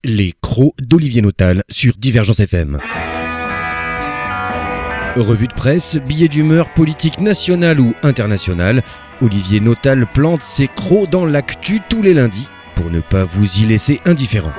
Les crocs d'Olivier Notal sur Divergence FM. Revue de presse, billets d'humeur politique nationale ou internationale, Olivier Notal plante ses crocs dans l'actu tous les lundis pour ne pas vous y laisser indifférent.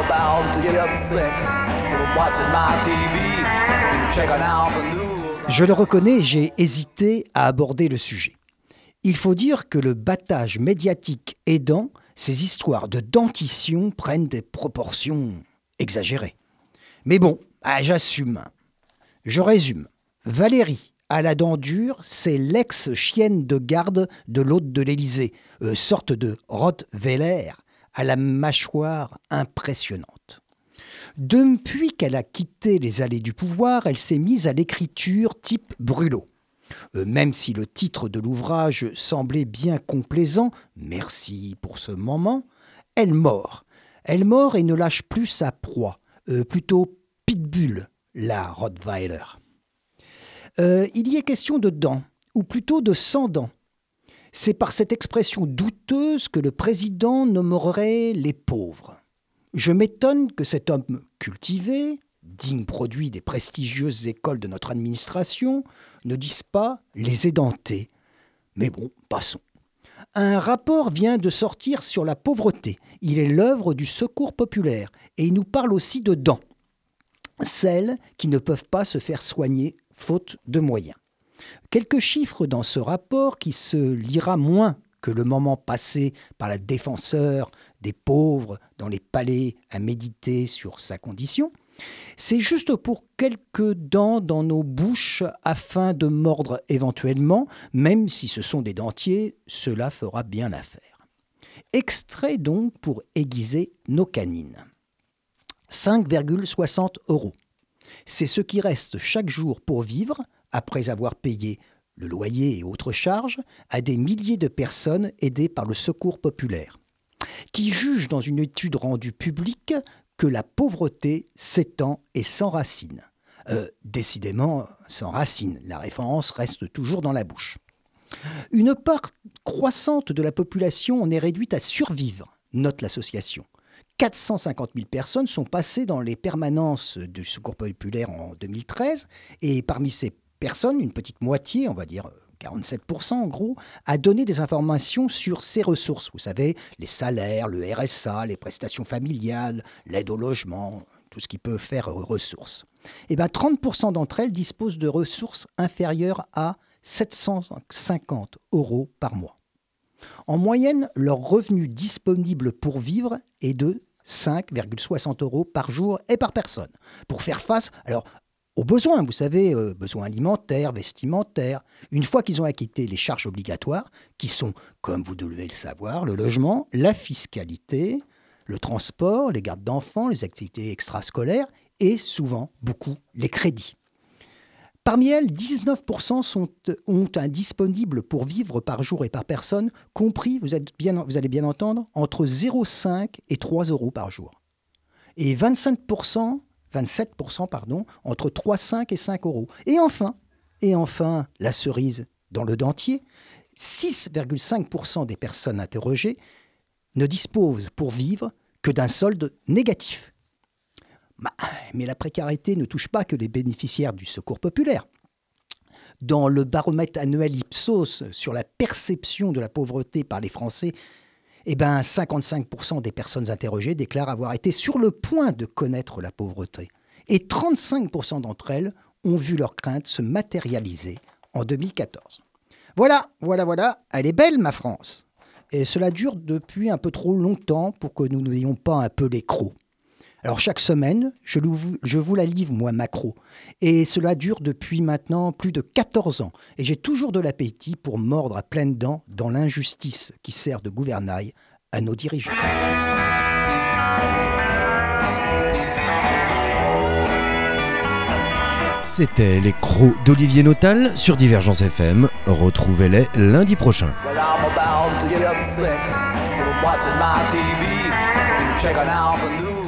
Je le reconnais, j'ai hésité à aborder le sujet. Il faut dire que le battage médiatique aidant, ces histoires de dentition prennent des proportions exagérées. Mais bon, j'assume. Je résume. Valérie, à la dent dure, c'est l'ex-chienne de garde de l'hôte de l'Élysée, sorte de Rottweiler à la mâchoire impressionnante. Depuis qu'elle a quitté les allées du pouvoir, elle s'est mise à l'écriture type brûlot. Même si le titre de l'ouvrage semblait bien complaisant, merci pour ce moment, elle mord. Elle mord et ne lâche plus sa proie, plutôt pitbull, la Rottweiler. Il y est question de dents, ou plutôt de 100 dents. C'est par cette expression douteuse que le président nommerait les pauvres. Je m'étonne que cet homme cultivé, digne produit des prestigieuses écoles de notre administration, ne dise pas les édentés. Mais bon, passons. Un rapport vient de sortir sur la pauvreté. Il est l'œuvre du Secours populaire et il nous parle aussi de dents. Celles qui ne peuvent pas se faire soigner faute de moyens. Quelques chiffres dans ce rapport qui se lira moins que le moment passé par la défenseur des pauvres dans les palais à méditer sur sa condition. C'est juste pour quelques dents dans nos bouches afin de mordre éventuellement, même si ce sont des dentiers, cela fera bien l'affaire. Extrait donc pour aiguiser nos canines. 5,60 €. C'est ce qui reste chaque jour pour vivre, après avoir payé le loyer et autres charges, à des milliers de personnes aidées par le Secours populaire, qui jugent dans une étude rendue publique que la pauvreté s'étend et s'enracine. Décidément, sans racine, la référence reste toujours dans la bouche. Une part croissante de la population en est réduite à survivre, note l'association. 450 000 personnes sont passées dans les permanences du Secours populaire en 2013, et parmi ces personnes, une petite moitié, on va dire 47% en gros, a donné des informations sur ses ressources. Vous savez, les salaires, le RSA, les prestations familiales, l'aide au logement, tout ce qui peut faire ressources. Et 30% d'entre elles disposent de ressources inférieures à 750 € par mois. En moyenne, leur revenu disponible pour vivre est de 5,60 € par jour et par personne. Pour faire face, aux besoins, vous savez, besoins alimentaires, vestimentaires. Une fois qu'ils ont acquitté les charges obligatoires, qui sont, comme vous devez le savoir, le logement, la fiscalité, le transport, les gardes d'enfants, les activités extrascolaires et souvent, beaucoup, les crédits. Parmi elles, 19% ont un disponible pour vivre par jour et par personne, compris, vous allez bien entendre, entre 0,5 et 3 € par jour. Et 27%, entre 3,5 et 5 €. Et enfin, la cerise dans le dentier, 6,5% des personnes interrogées ne disposent pour vivre que d'un solde négatif. Mais la précarité ne touche pas que les bénéficiaires du Secours populaire. Dans le baromètre annuel Ipsos sur la perception de la pauvreté par les Français, 55% des personnes interrogées déclarent avoir été sur le point de connaître la pauvreté. Et 35% d'entre elles ont vu leurs craintes se matérialiser en 2014. Voilà, elle est belle ma France. Et cela dure depuis un peu trop longtemps pour que nous n'ayons pas un peu les crocs. Alors chaque semaine, je vous la livre, moi, Macro. Et cela dure depuis maintenant plus de 14 ans. Et j'ai toujours de l'appétit pour mordre à pleines dents dans l'injustice qui sert de gouvernail à nos dirigeants. C'était les crocs d'Olivier Notal sur Divergence FM. Retrouvez-les lundi prochain. Well, I'm about to get upset. Watching my TV, checking out the news.